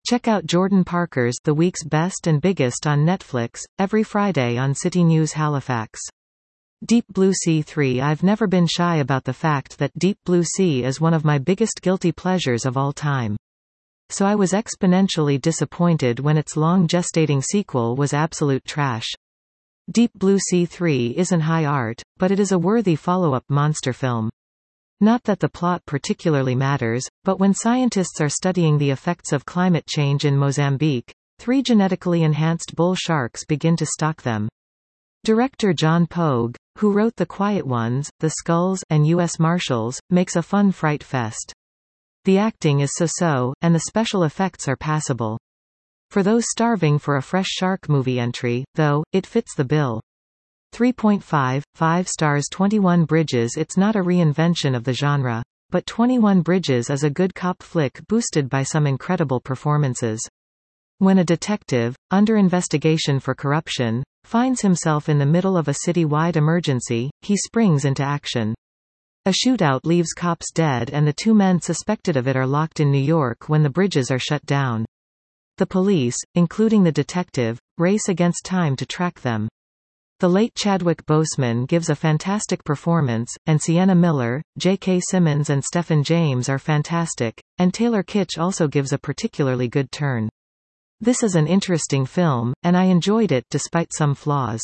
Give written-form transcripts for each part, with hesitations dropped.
Check out Jordan Parker's The Week's Best and Biggest on Netflix, every Friday on City News Halifax. Deep Blue Sea 3. I've never been shy about the fact that Deep Blue Sea is one of my biggest guilty pleasures of all time. So I was exponentially disappointed when its long gestating sequel was absolute trash. Deep Blue Sea 3 isn't high art, but it is a worthy follow-up monster film. Not that the plot particularly matters, but when scientists are studying the effects of climate change in Mozambique, 3 genetically enhanced bull sharks begin to stalk them. Director John Pogue, who wrote The Quiet Ones, The Skulls, and U.S. Marshals, makes a fun fright fest. The acting is so-so, and the special effects are passable. For those starving for a fresh shark movie entry, though, it fits the bill. 3.5, 5 stars. 21 Bridges. It's not a reinvention of the genre. But 21 Bridges is a good cop flick boosted by some incredible performances. When a detective, under investigation for corruption, finds himself in the middle of a city-wide emergency, he springs into action. A shootout leaves cops dead and the 2 men suspected of it are locked in New York when the bridges are shut down. The police, including the detective, race against time to track them. The late Chadwick Boseman gives a fantastic performance, and Sienna Miller, J.K. Simmons and Stephen James are fantastic, and Taylor Kitsch also gives a particularly good turn. This is an interesting film, and I enjoyed it despite some flaws.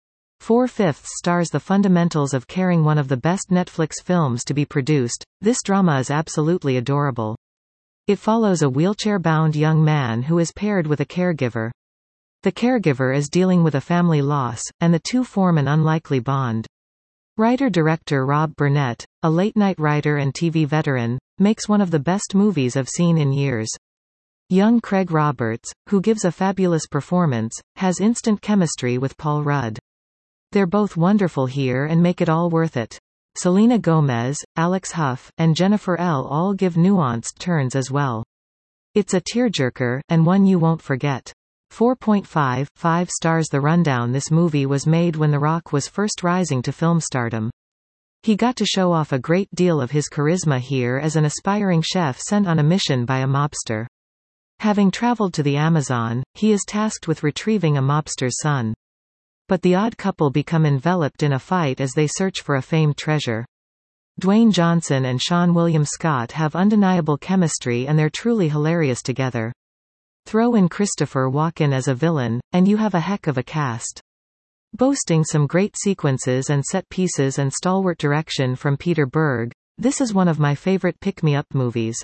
4/5 stars. The fundamentals of caring. One of the best Netflix films to be produced, this drama is absolutely adorable. It follows a wheelchair-bound young man who is paired with a caregiver. The caregiver is dealing with a family loss, and the 2 form an unlikely bond. Writer-director Rob Burnett, a late-night writer and TV veteran, makes one of the best movies I've seen in years. Young Craig Roberts, who gives a fabulous performance, has instant chemistry with Paul Rudd. They're both wonderful here and make it all worth it. Selena Gomez, Alex Huff, and Jennifer L. all give nuanced turns as well. It's a tearjerker, and one you won't forget. 4.5, 5 stars. The rundown. This movie was made when The Rock was first rising to film stardom. He got to show off a great deal of his charisma here as an aspiring chef sent on a mission by a mobster. Having traveled to the Amazon, he is tasked with retrieving a mobster's son. But the odd couple become enveloped in a fight as they search for a famed treasure. Dwayne Johnson and Seann William Scott have undeniable chemistry and they're truly hilarious together. Throw in Christopher Walken as a villain, and you have a heck of a cast. Boasting some great sequences and set pieces and stalwart direction from Peter Berg, this is one of my favorite pick-me-up movies.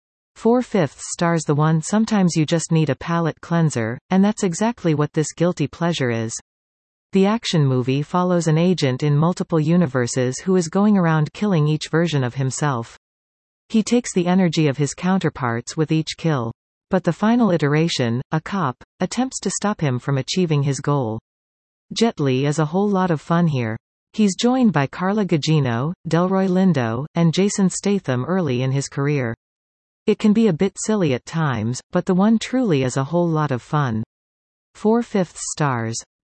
4/5 stars. The one sometimes you just need a palate cleanser, and that's exactly what this guilty pleasure is. The action movie follows an agent in multiple universes who is going around killing each version of himself. He takes the energy of his counterparts with each kill. But the final iteration, a cop, attempts to stop him from achieving his goal. Jet Li is a whole lot of fun here. He's joined by Carla Gugino, Delroy Lindo, and Jason Statham early in his career. It can be a bit silly at times, but the one truly is a whole lot of fun. 4/5 stars.